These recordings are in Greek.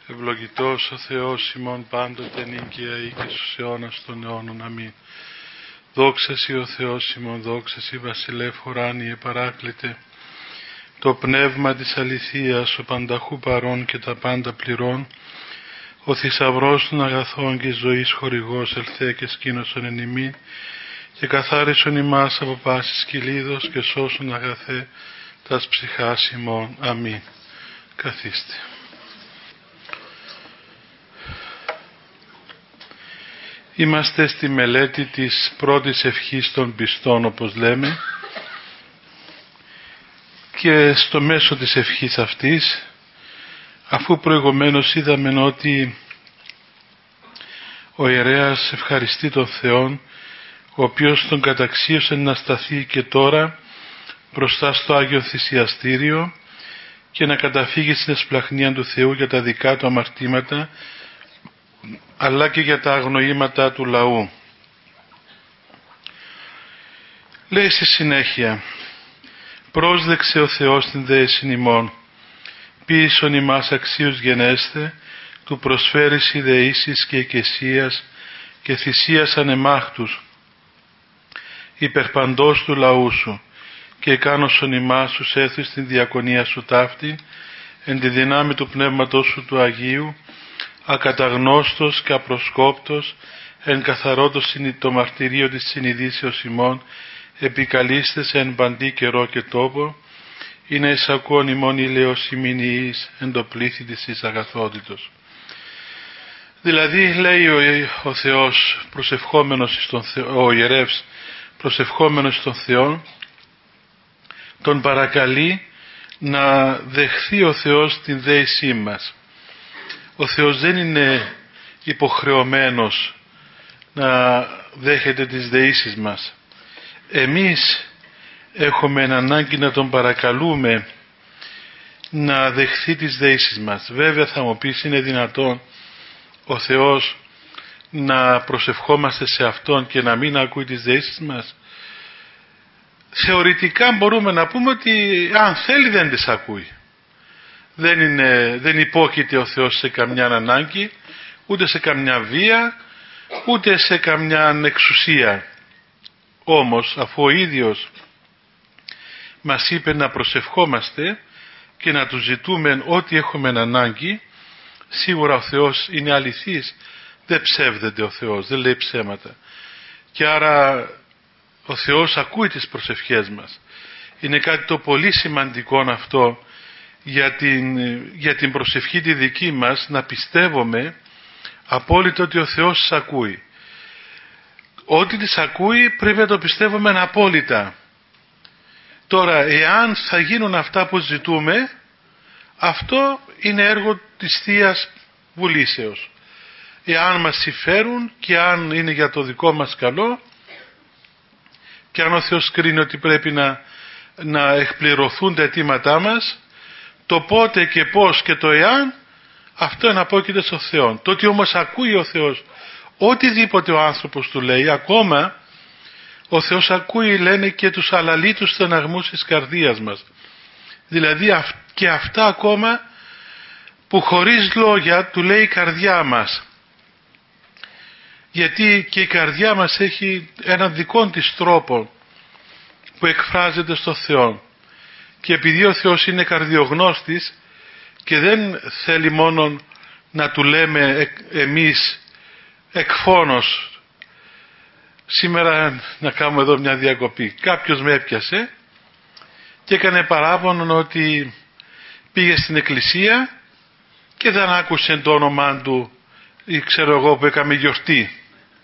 Ευλογητός ο Θεός ημών πάντοτε νίκαια ή και στους αιώνας των αιώνων. Αμήν. Δόξα σοι ο Θεός ημών, δόξα σοι βασιλεύ ουράνιε παράκλητε. Το πνεύμα της αληθείας, ο πανταχού παρών και τα πάντα πληρών, ο θησαυρός των αγαθών και ζωής χορηγός ελθέ και σκήνωσον εν ημί και καθάρισον ημάς από πάσης κυλίδος και σώσον αγαθέ τας ψυχάς ημών. Αμήν. Καθίστε. Είμαστε στη μελέτη της πρώτης ευχής των πιστών, όπως λέμε, και στο μέσο της ευχής αυτής, αφού προηγουμένως είδαμε ότι ο ιερέας ευχαριστεί τον Θεόν, ο οποίος τον καταξίωσε να σταθεί και τώρα μπροστά στο Άγιο Θυσιαστήριο και να καταφύγει στην εσπλαχνία του Θεού για τα δικά του αμαρτήματα, αλλά και για τα αγνοήματα του λαού. Λέει στη συνέχεια: πρόσδεξε ο Θεός την δέησιν ημών, ποιησον ημάς αξίους γενέστε, του προσφέρεις ιδεήσεις και οικεσίας και θυσίας ανεμάχτους, υπερπαντός του λαού σου, και εκάνωσον ημάς τους έθεις στην διακονία σου ταύτη, εν τη δυνάμει του πνεύματός σου του Αγίου, ακαταγνώστος και απροσκόπτος, εν καθαρότο το μαρτυρίο της συνειδήσεως ημών, επικαλείστε εν παντή καιρό και τόπο, είναι εισακόν ημών ηλαίος ημινιής εν το πλήθη της αγαθότητος. Δηλαδή, λέει ο Θεός προσευχόμενος στον Θεό, ο ιερεύς προσευχόμενος στον Θεό, τον παρακαλεί να δεχθεί ο Θεός την δέησή μας. Ο Θεός δεν είναι υποχρεωμένος να δέχεται τις δεήσεις μας. Εμείς έχουμε ανάγκη να τον παρακαλούμε να δεχθεί τις δεήσεις μας. Βέβαια θα μου πεις, είναι δυνατόν ο Θεός να προσευχόμαστε σε Αυτόν και να μην ακούει τις δεήσεις μας? Θεωρητικά μπορούμε να πούμε ότι αν θέλει δεν τις ακούει. Δεν υπόκειται ο Θεός σε καμιά ανάγκη, ούτε σε καμιά βία, ούτε σε καμιά εξουσία. Όμως, αφού ο ίδιος μας είπε να προσευχόμαστε και να του ζητούμε ό,τι έχουμε ανάγκη, σίγουρα ο Θεός είναι αληθής, δεν ψεύδεται ο Θεός, δεν λέει ψέματα. Και άρα ο Θεός ακούει τις προσευχές μας. Είναι κάτι το πολύ σημαντικό αυτό, για την προσευχή τη δική μας, να πιστεύουμε απόλυτα ότι ο Θεός τις ακούει. Ό,τι τις ακούει πρέπει να το πιστεύουμε απόλυτα. Τώρα, εάν θα γίνουν αυτά που ζητούμε, αυτό είναι έργο της Θείας Βουλήσεως. Εάν μας συμφέρουν και αν είναι για το δικό μας καλό, και αν ο Θεός κρίνει ότι πρέπει να εκπληρωθούν τα αιτήματά μας, το πότε και πώς και το εάν, αυτό εναπόκειται στο Θεό. Το ότι όμως ακούει ο Θεός οτιδήποτε ο άνθρωπος του λέει, ακόμα ο Θεός ακούει, λένε, και τους αλαλήτους στεναγμούς της καρδίας μας. Δηλαδή και αυτά ακόμα που χωρίς λόγια του λέει η καρδιά μας. Γιατί και η καρδιά μας έχει έναν δικό της τρόπο που εκφράζεται στο Θεό. Και επειδή ο Θεός είναι καρδιογνώστης και δεν θέλει μόνο να του λέμε εμείς εκφώνως, σήμερα να κάνουμε εδώ μια διακοπή. Κάποιος με έπιασε και έκανε παράπονο ότι πήγε στην εκκλησία και δεν άκουσε το όνομά του, ή ξέρω εγώ, που έκαμε γιορτή.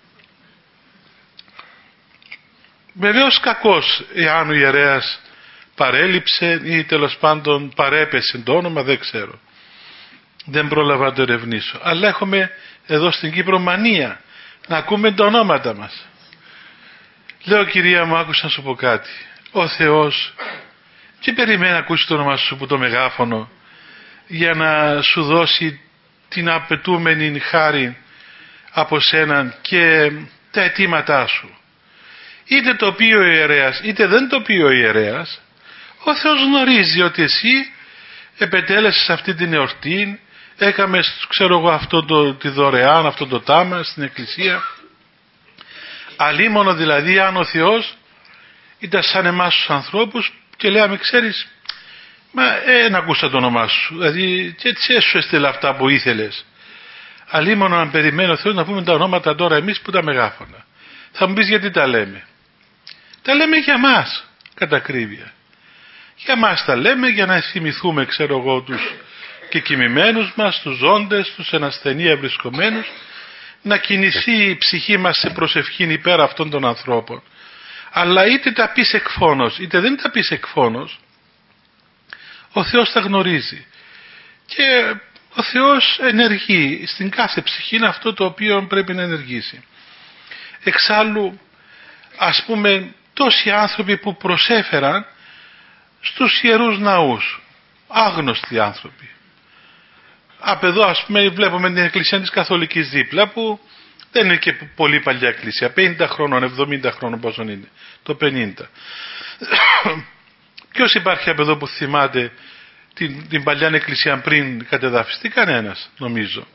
Βεβαίως κακός, εάν ο ιερέας παρέλειψε ή τέλος πάντων παρέπεσε το όνομα, δεν ξέρω. Δεν πρόλαβα να το ερευνήσω. Αλλά έχουμε εδώ στην Κύπρο μανία να ακούμε τα ονόματα μας. Λέω, κυρία μου, άκουσα να σου πω κάτι. Ο Θεός και περιμένει να ακούσει το όνομα σου που το μεγάφωνο για να σου δώσει την απαιτούμενη χάρη από σέναν και τα αιτήματά σου. Είτε το πει ο ιερέας είτε δεν το πει ο ιερέας, ο Θεός γνωρίζει ότι εσύ επετέλεσες αυτή την εορτή, έκαμε, ξέρω εγώ, τη δωρεάν, αυτό το τάμα στην εκκλησία. Αλίμονο δηλαδή αν ο Θεός ήταν σαν εμάς τους ανθρώπους και λέμε, ξέρεις, μα να ακούσα το όνομά σου, δηλαδή και έτσι σου έστειλε αυτά που ήθελες. Αλίμονο αν περιμένει ο Θεός να πούμε τα ονόματα τώρα εμείς που τα μεγάφωνα. Θα μου πεις γιατί τα λέμε. Τα λέμε για μας, κατά ακρίβεια. Για μας τα λέμε για να θυμηθούμε, ξέρω εγώ, τους κεκοιμημένους μας, τους ζώντες, τους εν ασθενεία βρισκομένους, να κινηθεί η ψυχή μας σε προσευχή υπέρ αυτών των ανθρώπων. Αλλά είτε τα πεις εκφώνως, είτε δεν τα πεις εκφώνως, ο Θεός τα γνωρίζει. Και ο Θεός ενεργεί στην κάθε ψυχή, είναι αυτό το οποίο πρέπει να ενεργήσει. Εξάλλου, ας πούμε, τόσοι άνθρωποι που προσέφεραν στους ιερούς ναούς, άγνωστοι άνθρωποι. Από εδώ, ας πούμε, βλέπουμε την εκκλησία της Καθολικής δίπλα, που δεν είναι και πολύ παλιά εκκλησία, 50 χρόνων, 70 χρόνων πόσο είναι, το 50. Ποιος υπάρχει από εδώ που θυμάται την παλιά εκκλησία πριν κατεδαφιστεί? Κανένας, νομίζω.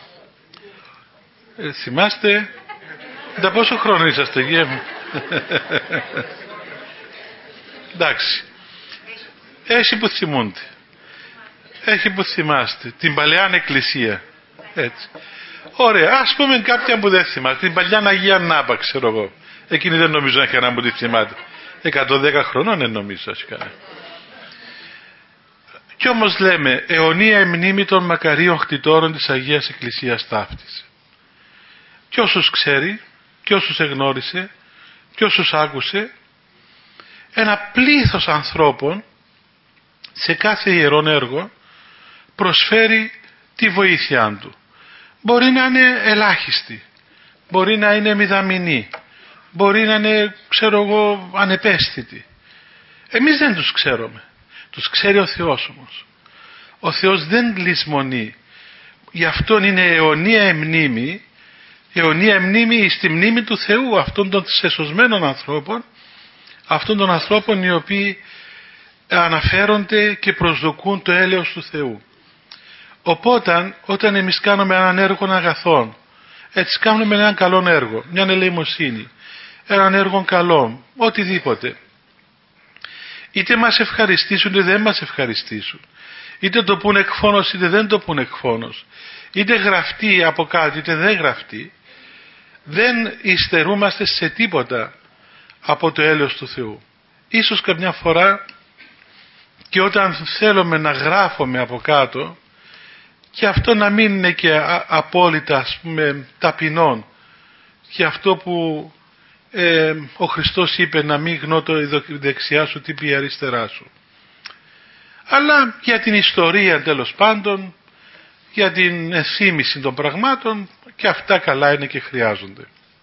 Θυμάστε? Τα πόσο χρόνο είσαστε, γε μου? Εντάξει. Έχει που θυμούνται. Έχει που θυμάστε. Την παλαιά εκκλησία. Έτσι. Ωραία. Ας πούμε κάποια που δεν θυμάστε. Την παλιά Αγία Νάπα, ξέρω εγώ. Εκείνη δεν νομίζω να έχει κανένα που τη θυμάται. 110 χρονών δεν νομίζω. Κι όμως λέμε αιωνία μνήμη των μακαρίων χτιτώρων της Αγίας Εκκλησίας ταύτης. Κι όσους ξέρει, κι όσους εγνώρισε, κι όσους άκουσε, ένα πλήθος ανθρώπων σε κάθε ιερόν έργο προσφέρει τη βοήθειά του. Μπορεί να είναι ελάχιστη, μπορεί να είναι μηδαμινή, μπορεί να είναι, ξέρω εγώ, ανεπαίσθητη. Εμείς δεν τους ξέρουμε. Τους ξέρει ο Θεός όμως. Ο Θεός δεν λησμονεί. Γι' αυτόν είναι αιωνία μνήμη στη μνήμη του Θεού, αυτών των σεσωσμένων ανθρώπων, αυτών των ανθρώπων οι οποίοι αναφέρονται και προσδοκούν το έλεος του Θεού. Οπότε όταν εμείς κάνουμε έναν έργο αγαθών, έτσι κάνουμε έναν καλό έργο, μια ελεημοσύνη, έναν έργο καλό, οτιδήποτε, είτε μας ευχαριστήσουν είτε δεν μας ευχαριστήσουν, είτε το πουν εκφώνως είτε δεν το πουν εκφώνως, είτε γραφτεί από κάτι είτε δεν γραφτεί, δεν υστερούμαστε σε τίποτα από το έλεος του Θεού. Ίσως καμιά φορά και όταν θέλουμε να γράφουμε από κάτω, και αυτό να μην είναι και απόλυτα, ας πούμε, ταπεινόν, και αυτό που ο Χριστός είπε, να μην γνώτω η δεξιά σου τι πει η αριστερά σου, αλλά για την ιστορία τέλος πάντων, για την ενθύμηση των πραγμάτων, και αυτά καλά είναι και χρειάζονται.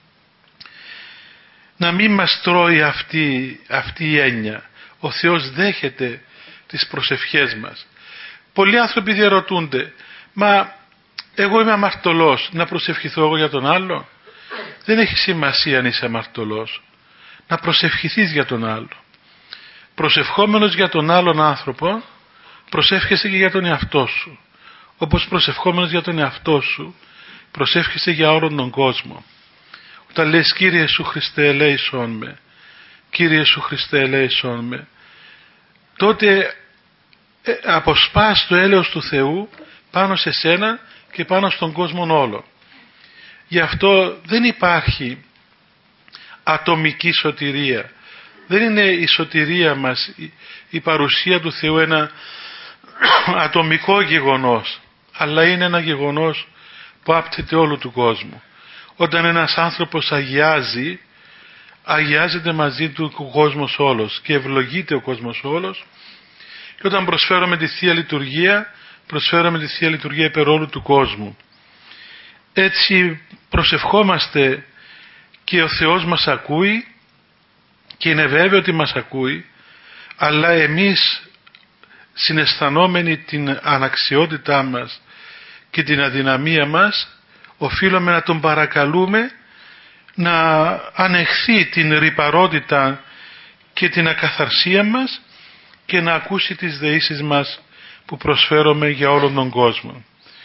Να μην μας τρώει αυτή η έννοια. Ο Θεός δέχεται τις προσευχές μας. Πολλοί άνθρωποι διαρωτούνται, μα εγώ είμαι αμαρτωλός, να προσευχηθώ εγώ για τον άλλο? Δεν έχει σημασία αν είσαι αμαρτωλός. Να προσευχηθείς για τον άλλο. Προσευχόμενος για τον άλλον άνθρωπο, προσεύχεσαι και για τον εαυτό σου. Όπως προσευχόμενος για τον εαυτό σου, προσεύχεσαι για όλον τον κόσμο. Όταν λες Κύριε Ιησού Χριστέ ελέησόν με, Κύριε Ιησού Χριστέ ελέησόν με, τότε αποσπάς το έλεος του Θεού πάνω σε σένα και πάνω στον κόσμο όλο. Γι' αυτό δεν υπάρχει ατομική σωτηρία. Δεν είναι η σωτηρία μας, η παρουσία του Θεού ένα ατομικό γεγονός, αλλά είναι ένα γεγονός που άπτεται όλου του κόσμου. Όταν ένας άνθρωπος αγιάζει, αγιάζεται μαζί του ο κόσμος όλος και ευλογείται ο κόσμος όλος, και όταν προσφέρουμε τη Θεία Λειτουργία, προσφέρουμε τη Θεία Λειτουργία υπέρ όλου του κόσμου. Έτσι προσευχόμαστε και ο Θεός μας ακούει, και είναι βέβαιο ότι μας ακούει, αλλά εμείς συναισθανόμενοι την αναξιότητά μας και την αδυναμία μας, οφείλουμε να τον παρακαλούμε να ανεχθεί την ρυπαρότητα και την ακαθαρσία μας και να ακούσει τις δεήσεις μας που προσφέρουμε για όλον τον κόσμο.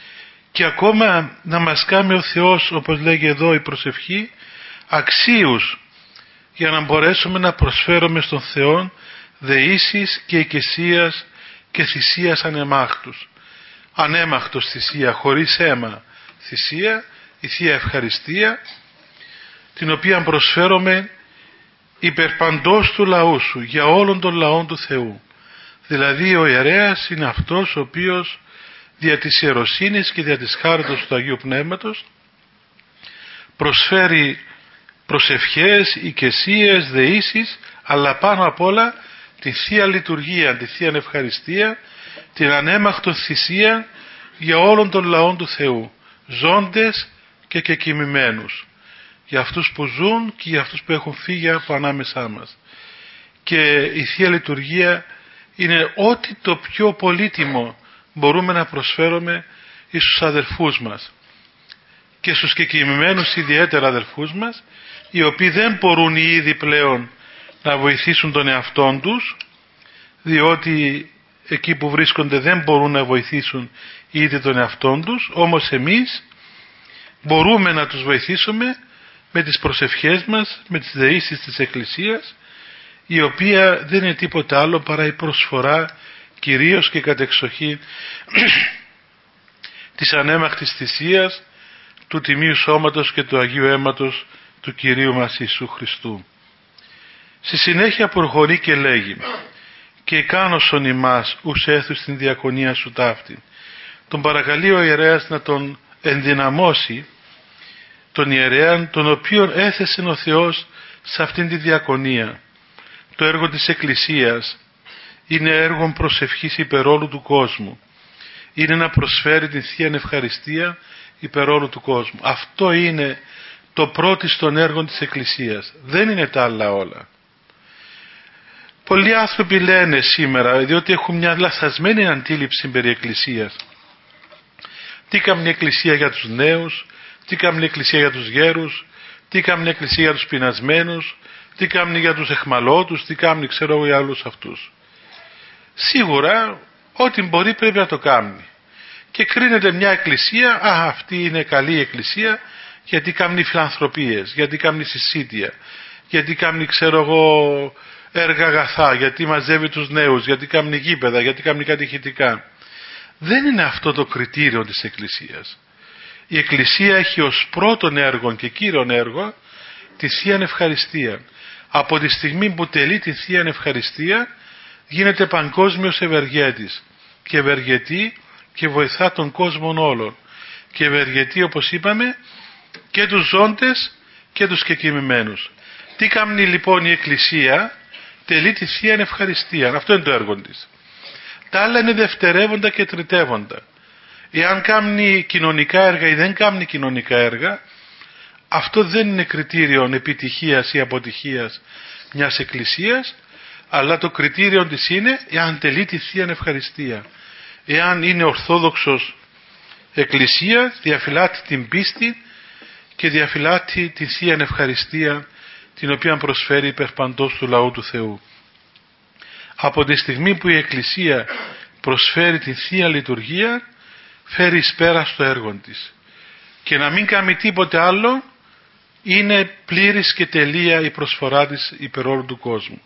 και ακόμα να μας κάνει ο Θεός, όπως λέγει εδώ η προσευχή, αξίους για να μπορέσουμε να προσφέρουμε στον Θεό δεήσεις και οικεσίας και θυσίας ανέμαχτους. Ανέμαχτος θυσία, χωρίς αίμα θυσία, η Θεία Ευχαριστία, την οποία προσφέρουμε υπερπαντός του λαού σου, για όλων των λαών του Θεού. Δηλαδή ο ιερέας είναι αυτός ο οποίος δια της ιεροσύνης και δια της χάριτος του Αγίου Πνεύματος προσφέρει προσευχές, οικεσίες, δεήσεις, αλλά πάνω απ' όλα τη Θεία Λειτουργία, τη Θεία Ευχαριστία, την ανέμαχτο θυσία για όλων των λαών του Θεού, ζώντες και κεκοιμημένους, για αυτούς που ζουν και για αυτούς που έχουν φύγει από ανάμεσά μας. Και η Θεία Λειτουργία είναι ό,τι το πιο πολύτιμο μπορούμε να προσφέρουμε στους αδελφούς μας και στους κεκοιμημένους ιδιαίτερα αδελφούς μας, οι οποίοι δεν μπορούν ήδη πλέον να βοηθήσουν τον εαυτόν τους, διότι εκεί που βρίσκονται δεν μπορούν να βοηθήσουν ήδη τον εαυτόν τους, όμως εμείς μπορούμε να τους βοηθήσουμε με τις προσευχές μας, με τις δεήσεις της Εκκλησίας, η οποία δεν είναι τίποτα άλλο παρά η προσφορά κυρίως και κατεξοχή της ανέμαχτης θυσίας του Τιμίου Σώματος και του Αγίου Αίματος του Κυρίου μας Ιησού Χριστού. Στη συνέχεια προχωρεί και λέγει: «Και κάνωσον ημάς ους έθους στην διακονία σου ταύτη». Τον παρακαλεί ο ιερέας να τον ενδυναμώσει, τον ιερέα, τον οποίον έθεσε ο Θεός σε αυτήν τη διακονία. Το έργο της Εκκλησίας είναι έργο προσευχής υπερ όλου του κόσμου. Είναι να προσφέρει την Θεία Ευχαριστία υπερ όλου του κόσμου. Αυτό είναι το πρώτιστον έργο της Εκκλησίας. Δεν είναι τα άλλα όλα. Πολλοί άνθρωποι λένε σήμερα, διότι έχουν μια λαθασμένη αντίληψη περί Εκκλησίας. Τι κάνει η Εκκλησία για τους νέους, τι κάνει η Εκκλησία για τους γέρους, τι κάνει η Εκκλησία για τους πεινασμένους, τι κάνει για τους εχμαλώτους, τι κάνει ξέρω εγώ για άλλους αυτούς. Σίγουρα ό,τι μπορεί πρέπει να το κάνει. Και κρίνεται μια εκκλησία, αυτή είναι καλή εκκλησία γιατί κάνει φιλανθρωπίες, γιατί κάνει συσίτια, γιατί κάνει ξέρω εγώ έργα αγαθά, γιατί μαζεύει τους νέους, γιατί κάνει γήπεδα, γιατί κάνει κατηχητικά. Δεν είναι αυτό το κριτήριο της Εκκλησίας. Η Εκκλησία έχει ως πρώτον έργο και κύριον έργο τη Θεία Ευχαριστία. Από τη στιγμή που τελεί τη Θεία Ευχαριστία γίνεται παγκόσμιος ευεργέτης και ευεργετεί και βοηθά τον κόσμο όλων και ευεργετεί, όπως είπαμε, και τους ζώντες και τους κεκοιμημένους. Τι κάνει λοιπόν η Εκκλησία? Τελεί τη Θεία Ευχαριστία. Αυτό είναι το έργο της. Τα άλλα είναι δευτερεύοντα και τριτεύοντα. Εάν κάνει κοινωνικά έργα ή δεν κάνει κοινωνικά έργα, αυτό δεν είναι κριτήριο επιτυχίας ή αποτυχίας μιας εκκλησίας, αλλά το κριτήριο της είναι εάν τελεί τη Θεία Ευχαριστία. Εάν είναι ορθόδοξος εκκλησία, διαφυλάττει την πίστη και διαφυλάττει τη Θεία Ευχαριστία, την οποία προσφέρει υπερπαντός του λαού του Θεού. Από τη στιγμή που η Εκκλησία προσφέρει τη Θεία Λειτουργία, φέρει εις πέρα στο έργο της. Και να μην κάνει τίποτε άλλο είναι πλήρης και τελεία η προσφορά της υπερ όλου του κόσμου.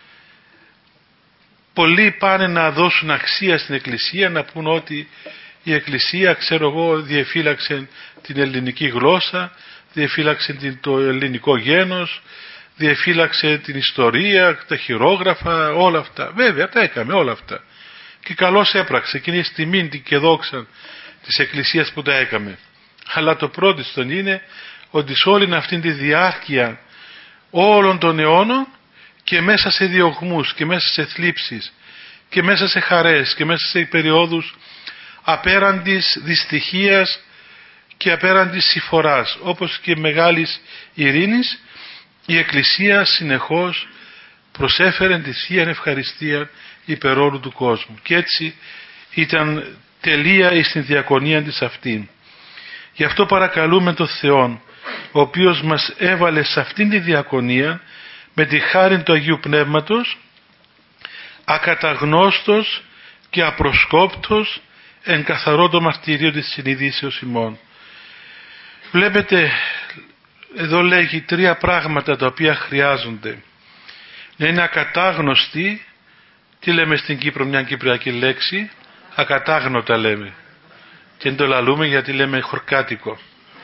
Πολλοί πάνε να δώσουν αξία στην Εκκλησία, να πούν ότι η Εκκλησία, ξέρω εγώ, διεφύλαξε την ελληνική γλώσσα, διεφύλαξε το ελληνικό γένος, διεφύλαξε την ιστορία, τα χειρόγραφα, όλα αυτά. Βέβαια τα έκαμε όλα αυτά. Και καλώς έπραξε και είναι στη τιμή και δόξα της Εκκλησίας που τα έκαμε. Αλλά το πρώτιστον είναι ότι σε όλη αυτή τη διάρκεια όλων των αιώνων και μέσα σε διωγμούς και μέσα σε θλίψεις και μέσα σε χαρές και μέσα σε περιόδους απέραντης δυστυχίας και απέραντης συμφοράς, όπως και μεγάλης ειρήνης, η Εκκλησία συνεχώς προσέφερε τη Θεία Ευχαριστία υπερ όλου του κόσμου. Και έτσι ήταν τελεία στην διακονία της αυτή. Γι' αυτό παρακαλούμε τον Θεό, ο οποίος μας έβαλε σε αυτήν τη διακονία με τη χάρη του Αγίου Πνεύματος, ακαταγνώστος και απροσκόπτος εν καθαρό το μαρτύριο της συνειδήσεως ημών. Βλέπετε, εδώ λέγει τρία πράγματα τα οποία χρειάζονται. Να είναι ακατάγνωστοι, τι λέμε στην Κύπρο, μια κυπριακή λέξη, ακατάγνωτα λέμε. Και δεν το λαλούμε γιατί λέμε χορκάτικο.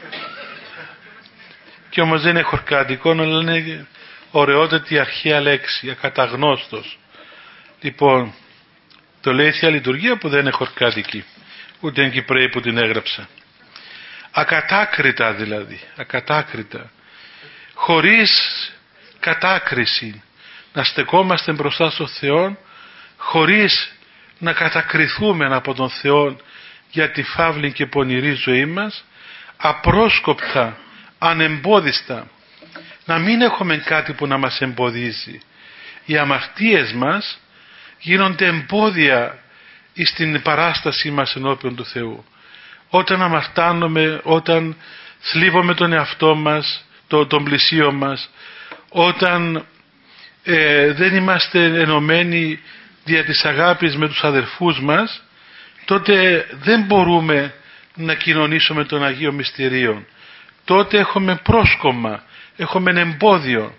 Και όμως δεν είναι χορκάτικο, αλλά είναι ωραιότατη αρχαία λέξη, ακαταγνώστος. Λοιπόν, το λέει η Θεία Λειτουργία που δεν είναι χορκάτικη, ούτε είναι Κυπραίοι που την έγραψα. Ακατάκριτα δηλαδή, ακατάκριτα, χωρίς κατάκριση, να στεκόμαστε μπροστά στον Θεό, χωρίς να κατακριθούμε από τον Θεό για τη φαύλη και πονηρή ζωή μας, απρόσκοπτα, ανεμπόδιστα, να μην έχουμε κάτι που να μας εμποδίζει. Οι αμαρτίες μας γίνονται εμπόδια στην παράστασή μας ενώπιον του Θεού. Όταν αμαρτάνομαι, όταν θλίβομαι τον εαυτό μας, τον πλησίο μας, όταν δεν είμαστε ενωμένοι δια της αγάπης με τους αδερφούς μας, τότε δεν μπορούμε να κοινωνήσουμε τον Αγίο Μυστηρίων. Τότε έχουμε πρόσκομμα, έχουμε εμπόδιο.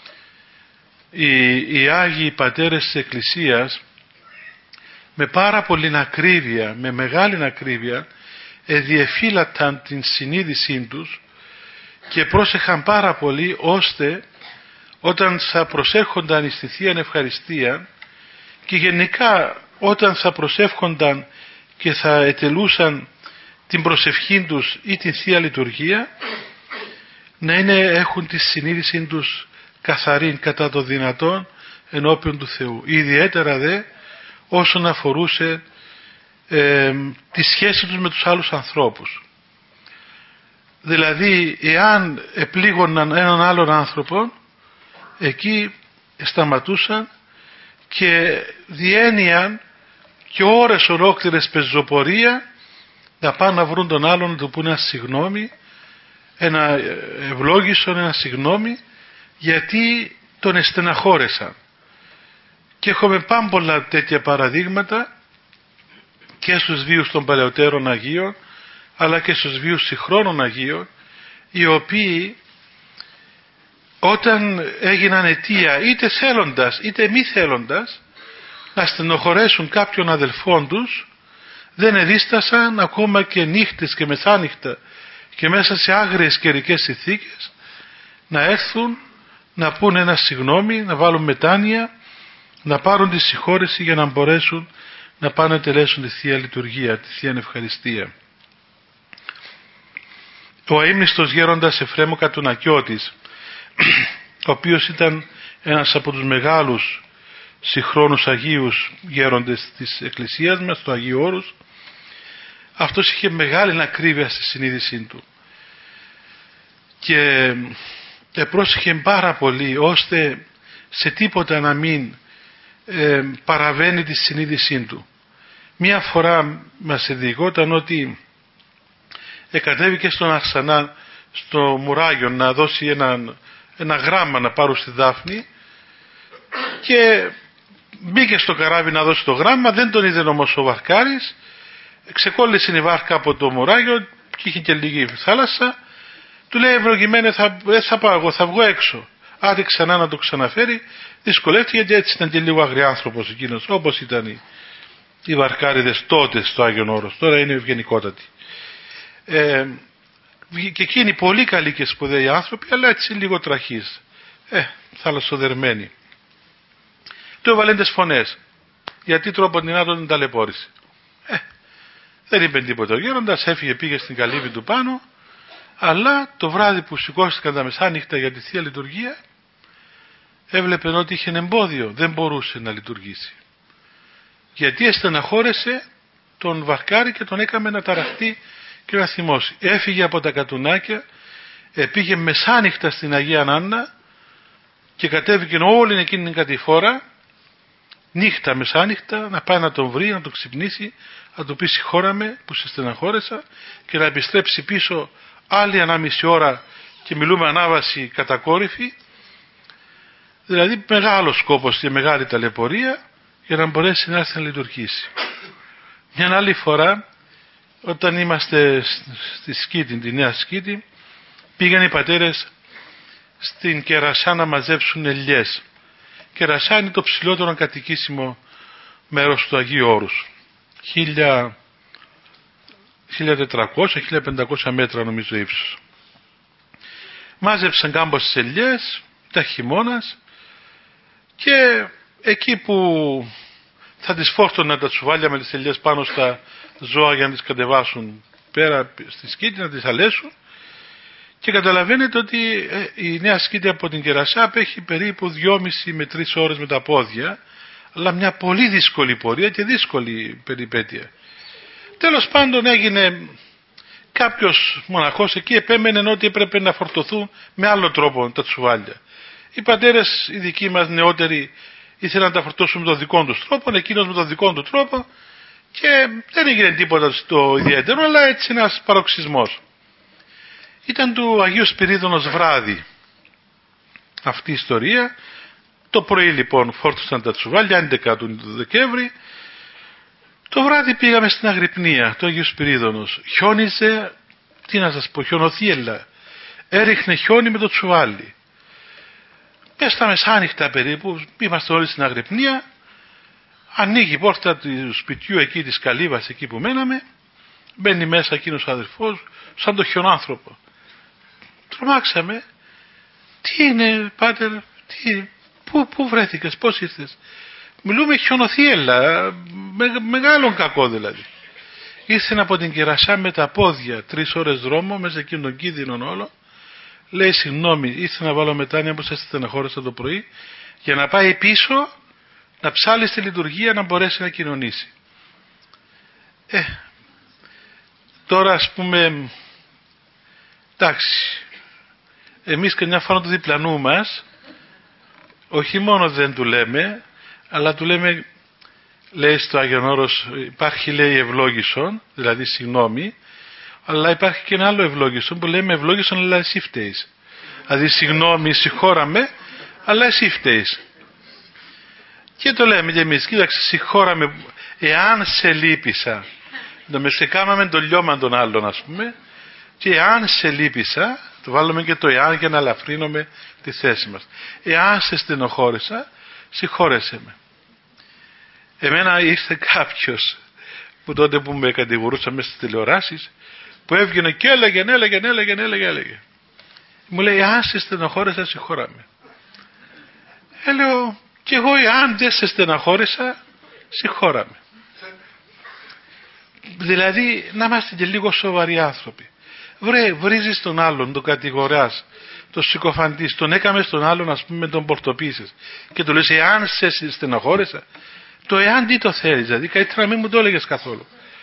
Οι Άγιοι Πατέρες της Εκκλησίας με πάρα πολύ ακρίβεια, με μεγάλη ακρίβεια, διεφύλαταν την συνείδησή τους και πρόσεχαν πάρα πολύ, ώστε όταν θα προσεύχονταν στη Θεία Ευχαριστία και γενικά όταν θα προσεύχονταν και θα ετελούσαν την προσευχή τους ή την Θεία Λειτουργία, να έχουν τη συνείδησή τους καθαρή κατά το δυνατόν ενώπιον του Θεού. Ιδιαίτερα δε όσον αφορούσε τη σχέση τους με τους άλλους ανθρώπους. Δηλαδή, εάν επλήγωναν έναν άλλον άνθρωπο, εκεί σταματούσαν και διένυαν και ώρες ολόκληρες πεζοπορία να πάνε να βρουν τον άλλον, να του πούνε ένα συγγνώμη, ένα ευλόγησον, ένα συγγνώμη, γιατί τον εστεναχώρεσαν. Και έχουμε πάμπολα τέτοια παραδείγματα και στους βίους των παλαιότερων Αγίων, αλλά και στους βίους συγχρόνων Αγίων, οι οποίοι όταν έγιναν αιτία, είτε θέλοντας είτε μη θέλοντας, να στενοχωρέσουν κάποιον αδελφόν τους, δεν εδίστασαν ακόμα και νύχτες και μεθάνυχτα και μέσα σε άγριες καιρικές συνθήκες να έρθουν να πούνε ένα συγγνώμη, να βάλουν μετάνοια, να πάρουν τη συγχώρεση για να μπορέσουν να πάνε να τελέσουν τη Θεία Λειτουργία, τη Θεία Ευχαριστία. Ο αείμνηστος γέροντας Εφρέμου Κατουνακιώτης, ο οποίος ήταν ένας από τους μεγάλους συγχρόνους Αγίους γέροντες της Εκκλησίας μας, του Αγίου Όρους, αυτός είχε μεγάλη ακρίβεια στη συνείδησή του και πρόσεχε πάρα πολύ ώστε σε τίποτα να μην παραβαίνει τη συνείδησή του. Μία φορά μας ειδικόταν ότι κατέβηκε στον Αρσανά, στο Μουράγιο, να δώσει ένα γράμμα να πάρουν στη Δάφνη και μπήκε στο καράβι να δώσει το γράμμα, δεν τον είδε όμως ο βαρκάρης, ξεκόλλησε η βάρκα από το Μουράγιο και είχε και λίγη θάλασσα, του λέει ευλογημένε δεν θα πάω εγώ, θα βγω έξω. Άντε ξανά να το ξαναφέρει, δυσκολεύτηκε γιατί έτσι ήταν και λίγο αγριάνθρωπος εκείνος, όπως ήταν οι βαρκάριδες τότε στο Άγιον Όρος, τώρα είναι ευγενικότατοι. Και εκείνοι πολύ καλοί και σπουδαίοι άνθρωποι, αλλά έτσι λίγο τραχείς, θαλασσοδερμένοι. Του έβαλαν τις φωνές, γιατί τρόπον την άτομη ταλαιπώρησε. Δεν είπε τίποτα ο γέροντας, έφυγε, πήγε στην καλύβη του πάνω, αλλά το βράδυ που σηκώστηκαν τα μεσάνυχτα για τη Θεία Λειτουργία, έβλεπε ότι είχε εμπόδιο, δεν μπορούσε να λειτουργήσει. Γιατί εστεναχώρεσε τον βαρκάρι και τον έκαμε να ταραχτεί και να θυμώσει. Έφυγε από τα Κατουνάκια, πήγε μεσάνυχτα στην Αγία Άννα και κατέβηκε όλη εκείνη την κατηφόρα, νύχτα μεσάνυχτα, να πάει να τον βρει, να τον ξυπνήσει, να του πει συγχώραμε που σε στεναχώρεσα και να επιστρέψει πίσω άλλη 1,5 ώρα και μιλούμε ανάβαση κατακόρυφη. Δηλαδή μεγάλος σκόπος και μεγάλη ταλαιπωρία για να μπορέσει να έρθει να λειτουργήσει. Μια άλλη φορά, όταν είμαστε στη Σκήτη, τη Νέα Σκήτη, πήγαν οι πατέρες στην Κερασά να μαζέψουν ελιές. Κερασά είναι το ψηλότερο κατοικήσιμο μέρος του Αγίου Όρους. 1400-1500 μέτρα νομίζω ύψος. Μάζεψαν κάμποσες ελιές, τα χειμώνας, και εκεί που θα τις φόρτωναν τα τσουβάλια με τις ελιές πάνω στα ζώα για να τις κατεβάσουν πέρα στη Σκήτη, να τις αλέσουν, και καταλαβαίνετε ότι η Νέα Σκήτη από την Κερασά απέχει περίπου 2,5 με 3 ώρες με τα πόδια, αλλά μια πολύ δύσκολη πορεία και δύσκολη περιπέτεια. Τέλος πάντων έγινε κάποιος μοναχός εκεί, επέμενε ότι έπρεπε να φορτωθούν με άλλο τρόπο τα τσουβάλια. Οι πατέρες, οι δικοί μας νεότεροι, ήθελαν να τα φορτώσουν με τον δικό τους τρόπο, εκείνος με τον δικό του τρόπο, και δεν έγινε τίποτα στο ιδιαίτερο, αλλά έτσι ένας παροξισμός. Ήταν του Αγίου Σπυρίδωνος βράδυ αυτή η ιστορία. Το πρωί λοιπόν φόρτωσαν τα τσουβάλια, 11 του Δεκέμβρη. Το βράδυ πήγαμε στην Αγρυπνία του Αγίου Σπυρίδωνος. Χιόνιζε, τι να σας πω, χιονοθύελλα. Έριχνε χιόνι με το τσουβάλι. Μες στα μεσάνυχτα περίπου, είμαστε όλοι στην Αγρυπνία. Ανοίγει η πόρτα του σπιτιού εκεί, της καλύβας εκεί που μέναμε. Μπαίνει μέσα εκείνος ο αδερφός, σαν το χιονάνθρωπο. Τρομάξαμε. Τι είναι, πάτερ, πού βρέθηκες, πώς ήρθες? Μιλούμε χιονοθύελλα, μεγάλον κακό δηλαδή. Ήρθε από την Κερασά με τα πόδια, 3 ώρες δρόμο, μέσα εκείνον τον κίνδυνο όλο. Λέει συγγνώμη, ήρθε να βάλω μετάνοια που σας στεναχώρησα το πρωί, για να πάει πίσω να ψάλει στη λειτουργία να μπορέσει να κοινωνήσει. Τώρα ας πούμε, εντάξει, εμείς καμιά φορά του διπλανού μας, όχι μόνο δεν του λέμε, αλλά του λέμε, λέει στο Άγιον Όρος, υπάρχει λέει ευλόγησον, δηλαδή συγγνώμη, αλλά υπάρχει και ένα άλλο ευλόγησον που λέμε ευλόγησον αλλά εσύ φταίεις. Δηλαδή συγγνώμη, συγχώραμε, αλλά εσύ φταίεις. Και το λέμε και εμείς, κοίταξε, συγχώραμε, εάν σε λύπησα, σε κάμαμε το λιώμα των άλλων ας πούμε, και εάν σε λύπησα, το βάλουμε και το εάν για να ελαφρύνουμε τη θέση μας. Εάν σε στενοχώρησα, συγχώρεσέ με. Εμένα ήρθε κάποιος που τότε που με κατηγορούσαν μέσα στις τηλεοράσεις, που έβγαινε και έλεγε. Μου λέει, εάν σε στενοχώρησα, συγχώραμε. Λέω, και εγώ εάν δεν σε στενοχώρησα, συγχώραμε. Δηλαδή να είμαστε και λίγο σοβαροί άνθρωποι. Βρίζεις τον άλλον, τον κατηγοράς, τον συκοφαντής, τον έκαμε στον άλλον, ας πούμε, τον πορτοποίησες και του λες εάν σε στεναχώρησα. Το εάν τι το θέλεις, δηλαδή καλύτερα να μην μου το έλεγες καθόλου.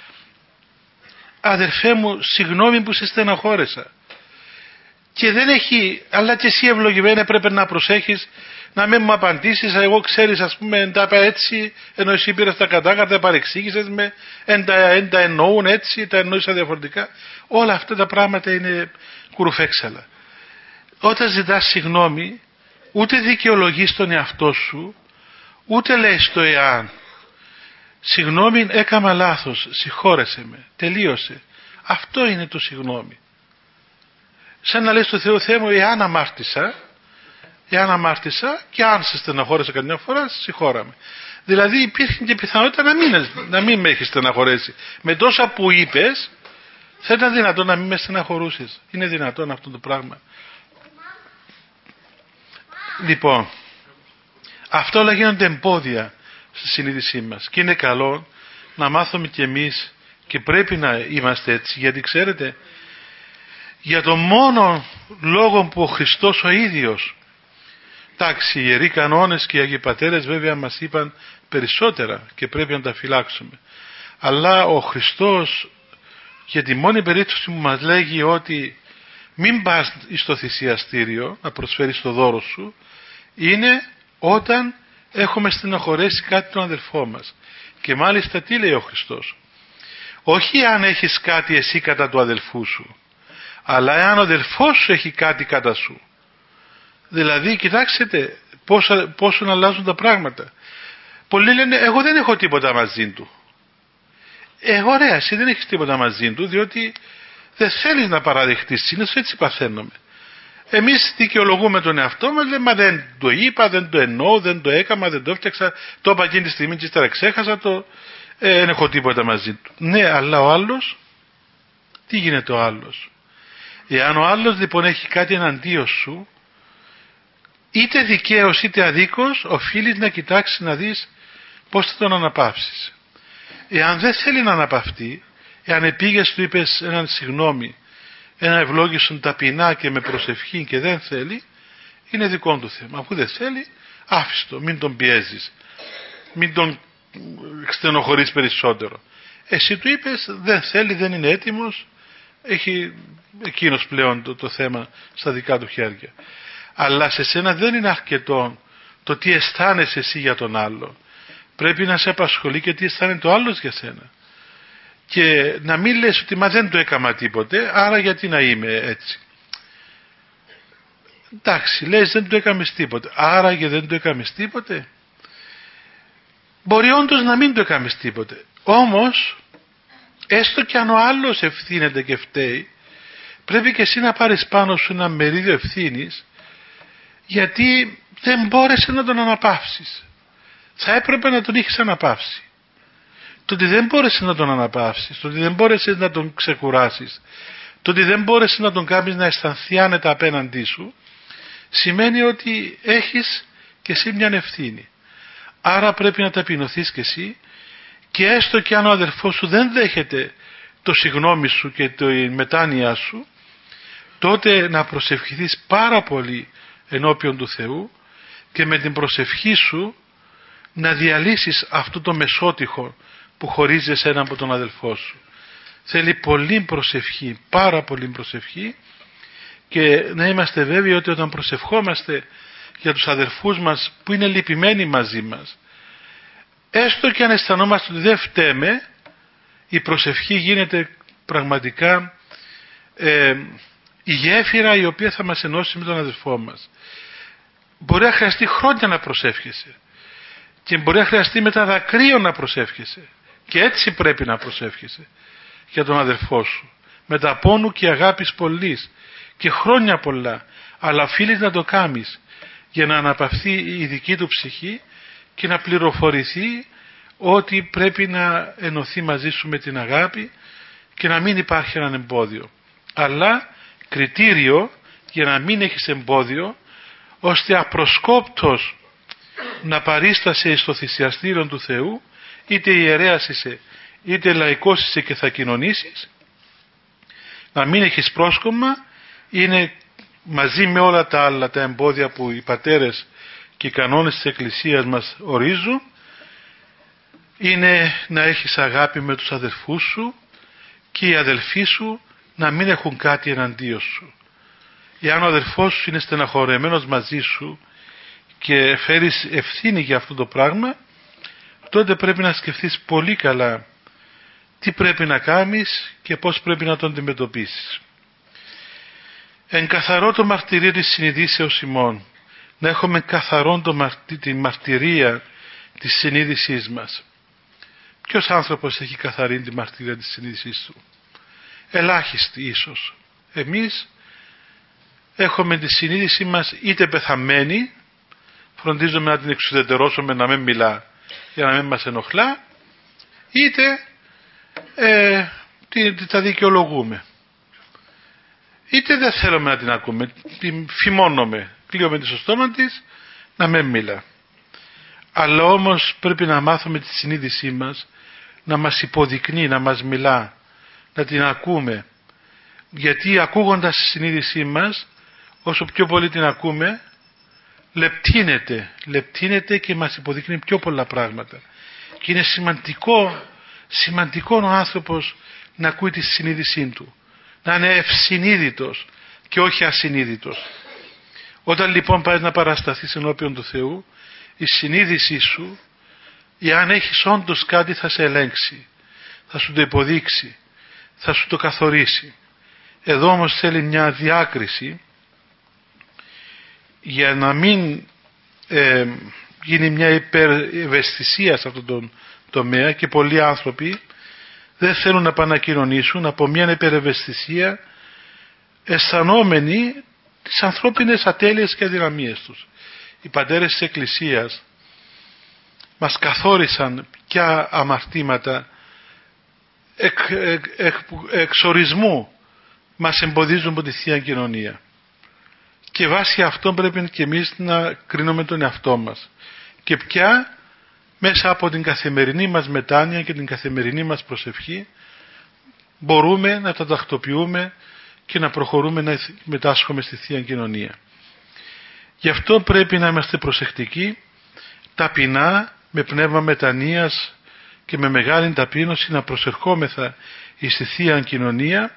Αδερφέ μου, συγγνώμη που σε στεναχώρησα. Και δεν έχει, αλλά και εσύ ευλογημένα πρέπει να προσέχεις να μην μου απαντήσεις. Εγώ ξέρεις, ας πούμε, τα είπα έτσι, ενώ εσύ πήρες τα κατάκατα, παρεξήγησες με, εν τα εννοούν έτσι, τα εννοήσα διαφορετικά. Όλα αυτά τα πράγματα είναι κουρουφέξαλα. Όταν ζητάς συγγνώμη, ούτε δικαιολογείς τον εαυτό σου, ούτε λες το εάν. Συγγνώμη, έκανα λάθος, συγχώρεσέ με, τελείωσε. Αυτό είναι το συγγνώμη. Σαν να λες το Θεό μου, εάν αμάρτησα και αν σε στεναχώρεσα καμιά φορά, συγχώραμε. Δηλαδή υπήρχε και πιθανότητα να μην με έχεις στεναχωρέσει. Με τόσα που είπες, θα ήταν δυνατόν να μην με στεναχωρούσες. Είναι δυνατόν αυτό το πράγμα? Λοιπόν, αυτό όλα γίνονται εμπόδια στη συνείδησή μας. Και είναι καλό να μάθουμε κι εμείς, και πρέπει να είμαστε έτσι, γιατί ξέρετε, για τον μόνο λόγο που ο Χριστός ο ίδιος, εντάξει, οι Ιεροί Κανόνες και οι Αγίοι Πατέρες βέβαια μας είπαν περισσότερα και πρέπει να τα φυλάξουμε, αλλά ο Χριστός για τη μόνη περίπτωση που μας λέγει ότι μην πας στο θυσιαστήριο να προσφέρεις το δώρο σου, είναι όταν έχουμε στενοχωρέσει κάτι τον αδελφό μας. Και μάλιστα τι λέει ο Χριστός? Όχι αν έχεις κάτι εσύ κατά του αδελφού σου, αλλά εάν ο αδελφός σου έχει κάτι κατά σου. Δηλαδή κοιτάξτε πόσο αλλάζουν τα πράγματα. Πολλοί λένε εγώ δεν έχω τίποτα μαζί του. ωραία, εσύ δεν έχεις τίποτα μαζί του, διότι δεν θέλεις να παραδεχτείς. Συνήθως έτσι παθαίνουμε. Εμείς δικαιολογούμε τον εαυτό μας, λέμε, μα δεν το είπα, δεν το εννοώ, δεν το έκαμα, δεν το έφτιαξα, το είπα εκείνη τη στιγμή και ύστερα ξέχασα το, δεν έχω τίποτα μαζί του. Ναι, αλλά ο άλλος, τι γίνεται ο άλλος? Εάν ο άλλος λοιπόν έχει κάτι εναντίον σου, είτε δικαίως είτε αδίκως, οφείλεις να κοιτάξεις να δεις πώς θα τον αναπαύσεις. Εάν δεν θέλει να αναπαυτεί, εάν πήγες του είπες έναν συγγνώμη, ένα ευλόγησον ταπεινά και με προσευχή και δεν θέλει, είναι δικό του θέμα. Αφού δεν θέλει, άφηστο, μην τον πιέζεις, μην τον στενοχωρείς περισσότερο. Εσύ του είπες δεν θέλει, δεν είναι έτοιμος, έχει εκείνος πλέον το θέμα στα δικά του χέρια. Αλλά σε σένα δεν είναι αρκετό το τι αισθάνεσαι εσύ για τον άλλο. Πρέπει να σε απασχολεί και τι αισθάνεται ο άλλος για σένα. Και να μην λες ότι μα δεν το έκαμα τίποτε, άρα γιατί να είμαι έτσι. Εντάξει, λες δεν το έκαμες τίποτε, άρα και δεν το έκαμες τίποτε. Μπορεί όντως να μην το έκαμες τίποτε. Όμως, έστω και αν ο άλλος ευθύνεται και φταίει, πρέπει και εσύ να πάρεις πάνω σου ένα μερίδιο ευθύνης, γιατί δεν μπόρεσε να τον αναπαύσεις. Θα έπρεπε να τον είχες αναπαύσει. Το ότι δεν μπόρεσες να τον αναπαύσεις, το ότι δεν μπόρεσες να τον ξεκουράσεις, το ότι δεν μπόρεσες να τον κάνεις να αισθανθεί άνετα απέναντί σου, σημαίνει ότι έχεις και εσύ μια ευθύνη. Άρα πρέπει να ταπεινωθείς και εσύ, και έστω και αν ο αδερφός σου δεν δέχεται το συγγνώμη σου και τη μετάνοια σου, τότε να προσευχηθείς πάρα πολύ ενώπιον του Θεού και με την προσευχή σου να διαλύσεις αυτό το μεσότυχο που χωρίζεσαι έναν από τον αδελφό σου. Θέλει πολύ προσευχή, πάρα πολύ προσευχή, και να είμαστε βέβαιοι ότι όταν προσευχόμαστε για τους αδελφούς μας που είναι λυπημένοι μαζί μας, έστω και αν αισθανόμαστε ότι δεν φταίμε, η προσευχή γίνεται πραγματικά η γέφυρα η οποία θα μας ενώσει με τον αδελφό μας. Μπορεί να χρειαστεί χρόνια να προσεύχεσαι και μπορεί να χρειαστεί μετά δακρύων να προσεύχεσαι, και έτσι πρέπει να προσεύχεσαι για τον αδελφό σου, με τα πόνου και αγάπης πολλής και χρόνια πολλά, αλλά οφείλεις να το κάνεις για να αναπαυθεί η δική του ψυχή και να πληροφορηθεί ότι πρέπει να ενωθεί μαζί σου με την αγάπη και να μην υπάρχει έναν εμπόδιο. Αλλά κριτήριο για να μην έχεις εμπόδιο, ώστε απροσκόπτως να παρίστασαι στο θυσιαστήριο του Θεού, είτε ιερέας είσαι είτε λαϊκός είσαι και θα κοινωνήσεις, να μην έχεις πρόσκομμα, είναι μαζί με όλα τα άλλα τα εμπόδια που οι πατέρες και οι κανόνες της Εκκλησίας μας ορίζουν, είναι να έχεις αγάπη με τους αδελφούς σου και οι αδελφοί σου να μην έχουν κάτι εναντίον σου. Εάν ο αδελφός σου είναι στεναχωρεμένος μαζί σου και φέρεις ευθύνη για αυτό το πράγμα, τότε πρέπει να σκεφτείς πολύ καλά τι πρέπει να κάνεις και πώς πρέπει να τον αντιμετωπίσεις. Εν καθαρό το μαρτυρίο της συνειδήσεως ημών, να έχουμε καθαρόν τη μαρτυρία της συνείδησής μας. Ποιος άνθρωπος έχει καθαρή τη μαρτυρία της συνείδησής του? Ελάχιστοι ίσως. Εμείς έχουμε τη συνείδησή μας είτε πεθαμένη, φροντίζουμε να την εξουδετερώσουμε να μην μιλά για να μην μας ενοχλά, είτε τα δικαιολογούμε, είτε δεν θέλουμε να την ακούμε, την φημώνουμε, κλείουμε τη στο στόμα της να μην μιλά. Αλλά όμως πρέπει να μάθουμε τη συνείδησή μας να μας υποδεικνύει, να μας μιλά, να την ακούμε, γιατί ακούγοντας τη συνείδησή μας, όσο πιο πολύ την ακούμε, λεπτύνεται και μας υποδεικνύει πιο πολλά πράγματα. Και είναι σημαντικό ο άνθρωπος να ακούει τη συνείδησή του, να είναι ευσυνείδητος και όχι ασυνείδητος. Όταν λοιπόν πάει να παρασταθείς ενώπιον του Θεού, η συνείδησή σου, εάν έχεις όντως κάτι, θα σε ελέγξει, θα σου το υποδείξει, θα σου το καθορίσει. Εδώ όμως θέλει μια διάκριση για να μην γίνει μια υπερευαισθησία σε αυτόν τον τομέα, και πολλοί άνθρωποι δεν θέλουν να επανακοινωνήσουν από μια υπερευαισθησία, αισθανόμενοι τις ανθρώπινες ατέλειες και αδυναμίες τους. Οι πατέρες της Εκκλησίας μας καθόρισαν ποια αμαρτήματα εξορισμού μας εμποδίζουν από τη Θεία Κοινωνία. Και βάσει αυτό πρέπει και εμείς να κρίνουμε τον εαυτό μας. Και ποια μέσα από την καθημερινή μας μετάνοια και την καθημερινή μας προσευχή μπορούμε να τα τακτοποιούμε και να προχωρούμε να μετάσχουμε στη Θεία Κοινωνία. Γι' αυτό πρέπει να είμαστε προσεκτικοί, ταπεινά, με πνεύμα μετανοίας και με μεγάλη ταπείνωση να προσερχόμεθα στη Θεία Κοινωνία,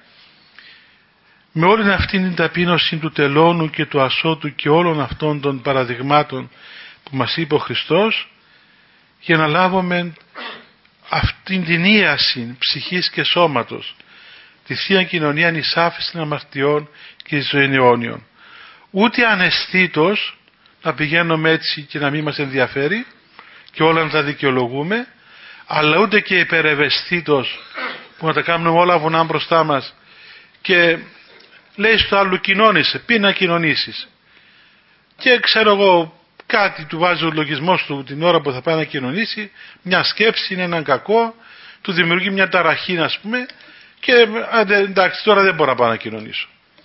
με όλη αυτήν την ταπείνωση του τελώνου και του ασώτου και όλων αυτών των παραδειγμάτων που μας είπε ο Χριστός, για να λάβουμε αυτήν την ίαση ψυχής και σώματος, τη Θεία Κοινωνία νησάφης των αμαρτιών και ζωήν αιώνιων. Ούτε αναισθήτως να πηγαίνουμε έτσι και να μην μας ενδιαφέρει και όλα να τα δικαιολογούμε, αλλά ούτε και υπερευαισθήτως που να τα κάνουμε όλα βουνά μπροστά μας και λέει στο άλλο κοινώνησε, πει να κοινωνήσεις. Και ξέρω εγώ κάτι του βάζει ο λογισμός του την ώρα που θα πάει να κοινωνήσει, μια σκέψη είναι έναν κακό, του δημιουργεί μια ταραχή ας πούμε και εντάξει τώρα δεν μπορώ να πάω να κοινωνήσω.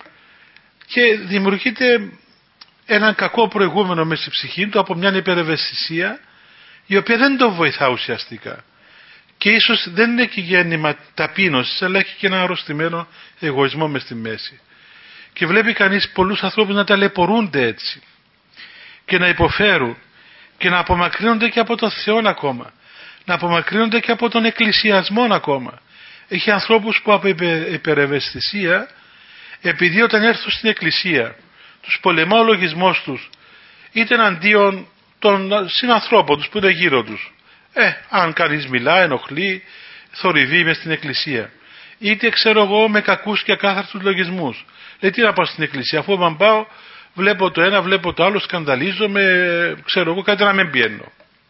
Και δημιουργείται έναν κακό προηγούμενο μέσα στη ψυχή του από μια υπερευαισθησία η οποία δεν το βοηθά ουσιαστικά. Και ίσως δεν είναι και γέννημα ταπείνωσης, αλλά έχει και ένα αρρωστημένο εγωισμό μες στη μέση. Και βλέπει κανείς πολλούς ανθρώπους να ταλαιπωρούνται έτσι και να υποφέρουν και να απομακρύνονται και από τον Θεό ακόμα, να απομακρύνονται και από τον εκκλησιασμό ακόμα. Έχει ανθρώπους που από υπερευαισθησία, επειδή όταν έρθουν στην εκκλησία τους πολεμά ο λογισμός τους, είτε εναντίον των συνανθρώπων τους που είναι γύρω τους, αν κανείς μιλά, ενοχλεί, θορυβεί μες στην εκκλησία, είτε ξέρω εγώ με κακούς και ακάθαρτους λογισμούς. Λέει τι να πάω στην εκκλησία, αφού όταν πάω βλέπω το ένα, βλέπω το άλλο, σκανδαλίζομαι, ξέρω εγώ κάτι να μην πιένω.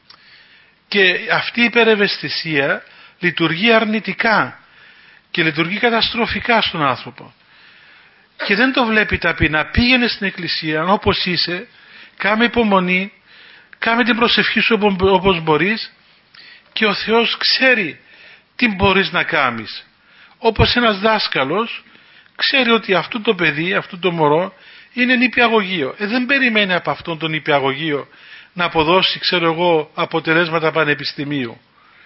Και αυτή η υπερευαισθησία λειτουργεί αρνητικά και λειτουργεί καταστροφικά στον άνθρωπο. Και δεν το βλέπει ταπεινά. Πήγαινε στην εκκλησία όπως είσαι, κάμε υπομονή, κάμε την προσευχή σου όπως μπορείς και ο Θεός ξέρει τι μπορείς να κάνεις. Όπως ένας δάσκαλος ξέρει ότι αυτό το παιδί, αυτό το μωρό είναι νηπιαγωγείο. Δεν περιμένει από αυτόν τον νηπιαγωγείο να αποδώσει ξέρω εγώ αποτελέσματα πανεπιστημίου.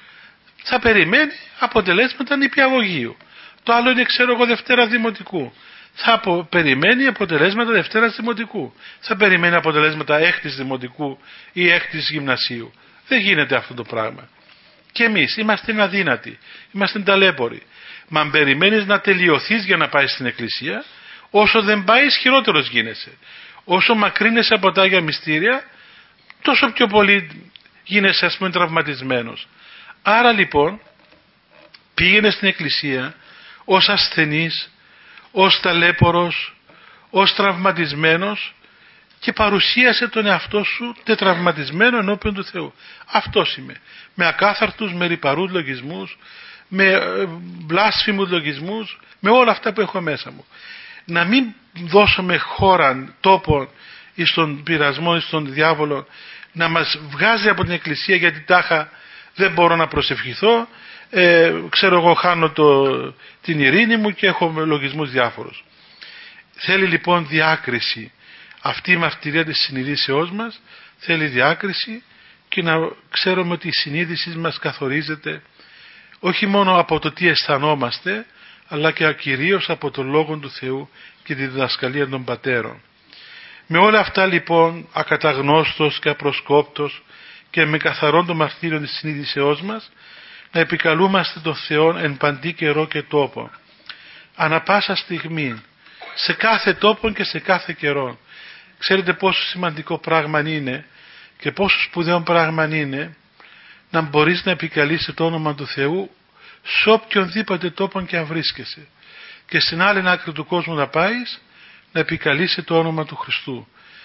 Θα περιμένει αποτελέσματα νηπιαγωγείου. Το άλλο είναι ξέρω εγώ Δευτέρα Δημοτικού. Θα περιμένει αποτελέσματα Δευτέρας Δημοτικού. Θα περιμένει αποτελέσματα έκτης Δημοτικού ή έκτης Γυμνασίου. Δεν γίνεται αυτό το πράγμα. Και εμείς είμαστε αδύνατοι, είμαστε ταλέποροι. Μα αν περιμένεις να τελειωθείς για να πάει στην εκκλησία, όσο δεν πάει χειρότερος γίνεσαι. Όσο μακρύνεσαι από τα Άγια Μυστήρια, τόσο πιο πολύ γίνεσαι ας πούμε τραυματισμένος. Άρα λοιπόν πήγαινε στην εκκλησία ως ασθενής, ως ταλέπορος, ως τραυματισμένος και παρουσίασε τον εαυτό σου τετραυματισμένο ενώπιον του Θεού. Αυτός είμαι. Με ακάθαρτους, με ρυπαρούς λογισμούς, με βλάσφημους λογισμούς, με όλα αυτά που έχω μέσα μου. Να μην δώσουμε χώραν, τόπο εις τον πειρασμό, εις τον διάβολο, να μας βγάζει από την εκκλησία γιατί τάχα δεν μπορώ να προσευχηθώ, ξέρω εγώ χάνω την ειρήνη μου και έχω λογισμούς διάφορους. Θέλει λοιπόν διάκριση. Αυτή η μαρτυρία της συνειδήσεώς μας θέλει διάκριση και να ξέρουμε ότι η συνείδηση μας καθορίζεται όχι μόνο από το τι αισθανόμαστε, αλλά και κυρίως από τον Λόγο του Θεού και τη διδασκαλία των πατέρων. Με όλα αυτά λοιπόν ακαταγνώστος και απροσκόπτος και με καθαρόν το μαρτύριο της συνείδησεώς μας να επικαλούμαστε τον Θεό εν παντή καιρό και τόπο, ανα πάσα στιγμή, σε κάθε τόπο και σε κάθε καιρό. Ξέρετε πόσο σημαντικό πράγμα είναι και πόσο σπουδαίο πράγμα είναι να μπορείς να επικαλείσαι το όνομα του Θεού σε οποιονδήποτε τόπο και αν βρίσκεσαι. Και στην άλλη άκρη του κόσμου να πάεις να επικαλείσαι το όνομα του Χριστού.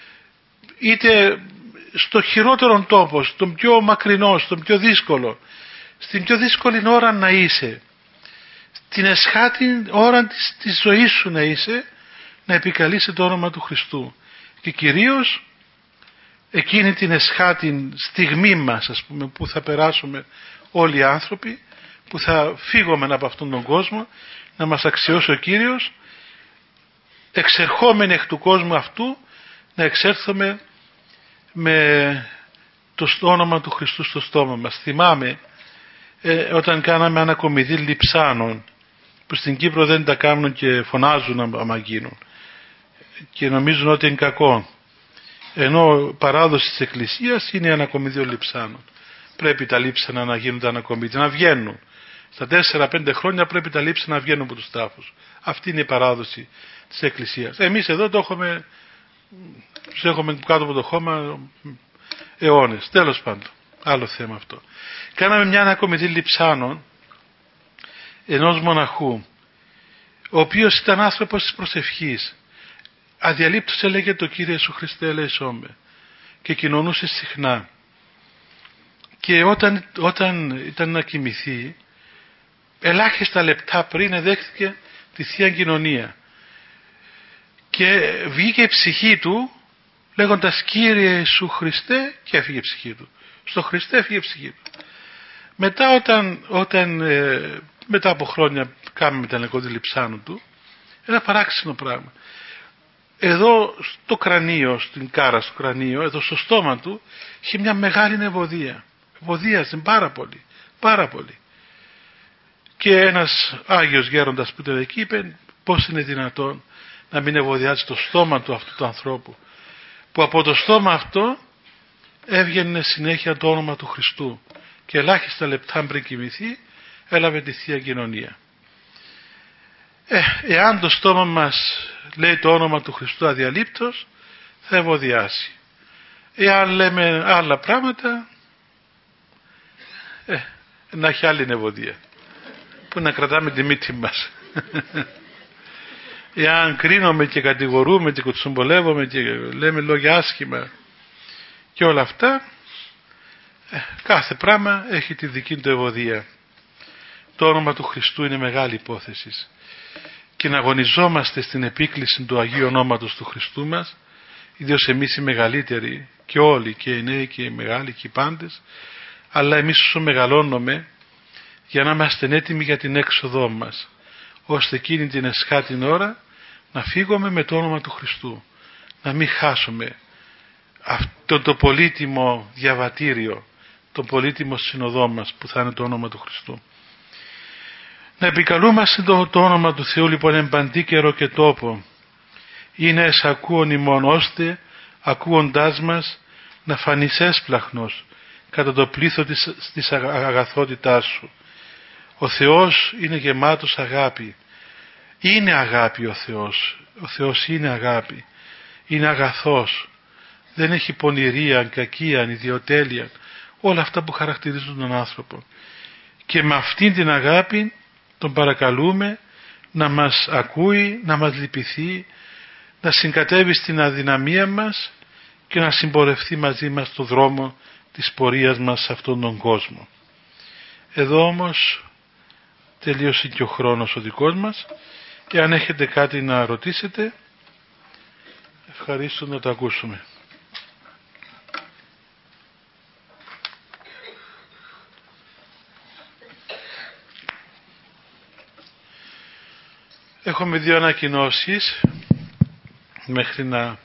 Είτε στο χειρότερο τόπο, στον πιο μακρινό, στον πιο δύσκολο, στην πιο δύσκολη ώρα να είσαι. την εσχάτη ώρα της ζωής σου να είσαι, να επικαλείσαι το όνομα του Χριστού. Και κυρίως εκείνη την εσχάτη στιγμή μας, ας πούμε, που θα περάσουμε όλοι οι άνθρωποι, που θα φύγουμε από αυτόν τον κόσμο, να μας αξιώσει ο Κύριος, εξερχόμενοι εκ του κόσμου αυτού, να εξέρθουμε με το όνομα του Χριστού στο στόμα μας. Θυμάμαι όταν κάναμε ανακομιδή λειψάνων, που στην Κύπρο δεν τα κάνουν και φωνάζουν άμα γίνουν και νομίζουν ότι είναι κακό, ενώ παράδοση της Εκκλησίας είναι η ανακομιδή των λειψάνων. Πρέπει τα λείψανα να γίνουν τα ανακομιδή, να βγαίνουν. Στα 4-5 χρόνια πρέπει τα λείψανα να βγαίνουν από τους τάφους. Αυτή είναι η παράδοση της Εκκλησίας. Εμείς εδώ το έχουμε κάτω από το χώμα αιώνες. Τέλος πάντων, άλλο θέμα αυτό. Κάναμε μια ανακομιδή λειψάνων ενός μοναχού, ο οποίος ήταν άνθρωπος της προσευχής. Αδιαλείπτως έλεγε το Κύριε Ιησού Χριστέ ελέησόν με, και κοινωνούσε συχνά. Και όταν ήταν να κοιμηθεί, ελάχιστα λεπτά πριν δέχτηκε τη Θεία Κοινωνία και βγήκε η ψυχή του λέγοντας Κύριε Ιησού Χριστέ, και έφυγε η ψυχή του. Στο Χριστέ έφυγε η ψυχή του. Μετά μετά από χρόνια κάνουμε τα νεκρόδη λειψάνου του, ένα παράξενο πράγμα. Εδώ στο κρανίο, στην κάρα στο κρανίο, εδώ στο στόμα του, είχε μια μεγάλη ευωδία. Ευωδίαζε πάρα πολύ. Και ένας Άγιος Γέροντας που ήταν εκεί είπε πώς είναι δυνατόν να μην ευωδιάζει το στόμα του αυτού του ανθρώπου, που από το στόμα αυτό έβγαινε συνέχεια το όνομα του Χριστού και ελάχιστα λεπτά πριν κοιμηθεί έλαβε τη Θεία Κοινωνία. Εάν το στόμα μας λέει το όνομα του Χριστού αδιαλείπτως, θα ευωδιάσει. Εάν λέμε άλλα πράγματα, να έχει άλλη ευωδία που να κρατάμε τη μύτη μας. Εάν κρίνουμε και κατηγορούμε και κουτσουμπολεύουμε και λέμε λόγια άσχημα και όλα αυτά, κάθε πράγμα έχει τη δική του ευωδία. Το όνομα του Χριστού είναι μεγάλη υπόθεση και να αγωνιζόμαστε στην επίκληση του Αγίου Ονόματος του Χριστού μας, ιδίως εμείς οι μεγαλύτεροι και όλοι, και οι νέοι και οι μεγάλοι και οι πάντες, αλλά εμείς όσο μεγαλώνουμε, για να είμαστε έτοιμοι για την έξοδό μας, ώστε εκείνη την εσχάτη ώρα να φύγουμε με το όνομα του Χριστού, να μην χάσουμε αυτό το πολύτιμο διαβατήριο, το πολύτιμο συνοδό μας που θα είναι το όνομα του Χριστού. Να επικαλούμαστε το όνομα του Θεού λοιπόν εν παντή καιρό και τόπο, είναι εσακούον ημών, ώστε ακούοντάς μας να φανείς έσπλαχνος κατά το πλήθο της αγαθότητάς σου. Ο Θεός είναι γεμάτος αγάπη. Είναι αγάπη ο Θεός. Ο Θεός είναι αγάπη. Είναι αγαθός. Δεν έχει πονηρία, κακία, ιδιοτέλεια. Όλα αυτά που χαρακτηρίζουν τον άνθρωπο. Και με αυτήν την αγάπη τον παρακαλούμε να μας ακούει, να μας λυπηθεί, να συγκατέβει στην αδυναμία μας και να συμπορευτεί μαζί μας στο δρόμο της πορείας μας σε αυτόν τον κόσμο. Εδώ όμως τελείωσε και ο χρόνος ο δικός μας και αν έχετε κάτι να ρωτήσετε, ευχαρίστω να το ακούσουμε. Έχουμε 2 ανακοινώσεις μέχρι να...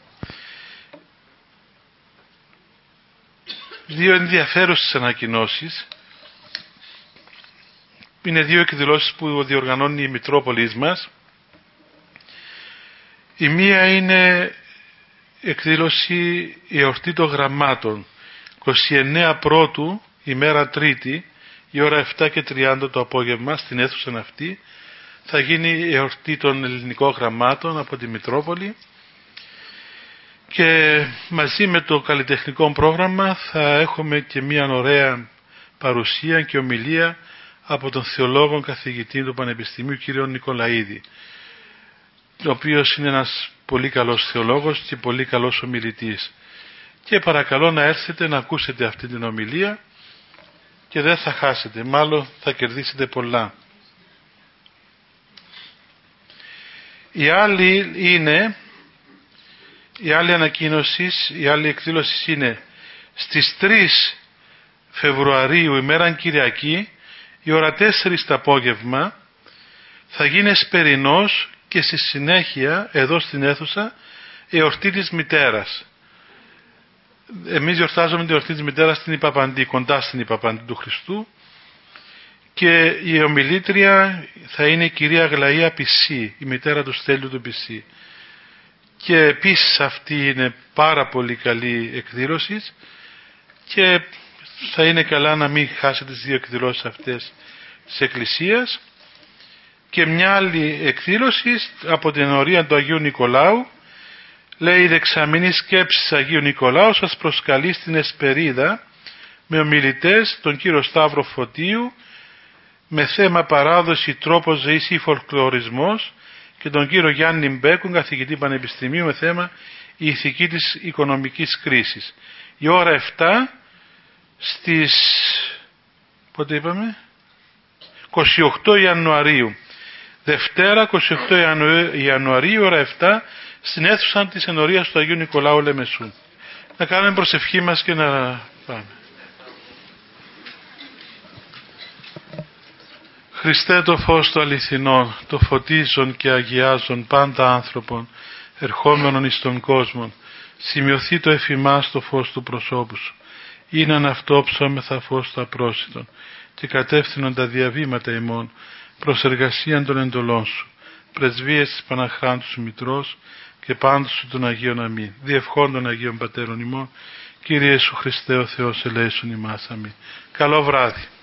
2 ενδιαφέρουσες ανακοινώσεις. Είναι 2 εκδηλώσεις που διοργανώνει η Μητρόπολης μας. Η μία είναι εκδήλωση η εορτή των γραμμάτων. 29 Πρώτου, ημέρα Τρίτη, η ώρα 7:30 το απόγευμα, στην αίθουσα αυτή, θα γίνει η εορτή των ελληνικών γραμμάτων από τη Μητρόπολη και μαζί με το καλλιτεχνικό πρόγραμμα θα έχουμε και μια ωραία παρουσία και ομιλία από τον θεολόγο καθηγητή του Πανεπιστημίου κ. Νικολαίδη, ο οποίος είναι ένας πολύ καλός θεολόγος και πολύ καλός ομιλητής. Και παρακαλώ να έρθετε να ακούσετε αυτή την ομιλία και δεν θα χάσετε, μάλλον θα κερδίσετε πολλά. Η άλλη ανακοίνωση, η άλλη εκδήλωση είναι στις 3 Φεβρουαρίου, ημέρα Κυριακή, η ώρα 4 το απόγευμα, θα γίνει εσπερινός και στη συνέχεια εδώ στην αίθουσα εορτή της μητέρας. Εμείς γιορτάζουμε την εορτή της μητέρας στην Ιπαπαντή, κοντά στην Ιπαπαντή του Χριστού, και η ομιλήτρια θα είναι η κυρία Αγλαία Πισή, η μητέρα του Στέλιου του Πισή. Και επίσης αυτή είναι πάρα πολύ καλή εκδήλωση και θα είναι καλά να μην χάσετε τις 2 εκδηλώσεις αυτές της Εκκλησίας. Και μια άλλη εκδήλωση από την ενορία του Αγίου Νικολάου, λέει: η δεξαμηνή σκέψης Αγίου Νικολάου σας προσκαλεί στην Εσπερίδα με ομιλητές τον κύριο Σταύρο Φωτίου με θέμα παράδοση, τρόπος ζωής ή φολκλωρισμός, και τον κύριο Γιάννη Μπέκον, καθηγητή πανεπιστημίου, με θέμα η ηθική της οικονομικής κρίσης. Η ώρα 7 στις 28 Ιανουαρίου, Δευτέρα 28 Ιανουαρίου, ώρα 7, στην αίθουσα της ενορίας του Αγίου Νικολάου Λεμεσού. Να κάνουμε προσευχή μας και να πάμε. Χριστέ, το φως του αληθινών, το φωτίζον και αγιάζον πάντα άνθρωπον, ερχόμενον εις τον κόσμο, σημειωθεί το εφημάς το φως του προσώπου σου. Είναι αυτό ψώμεθα φως του απρόσιτον, και κατεύθυνον τα διαβήματα ημών προς εργασίαν των εντολών σου, πρεσβείες της Παναχράντου σου Μητρός και πάντως σου των Αγίων αμήν. Διευχών των Αγίων Πατέρων ημών, Κύριε Ιησού Χριστέ ο Θεός, ελέησον ημάς αμήν. Καλό βράδυ.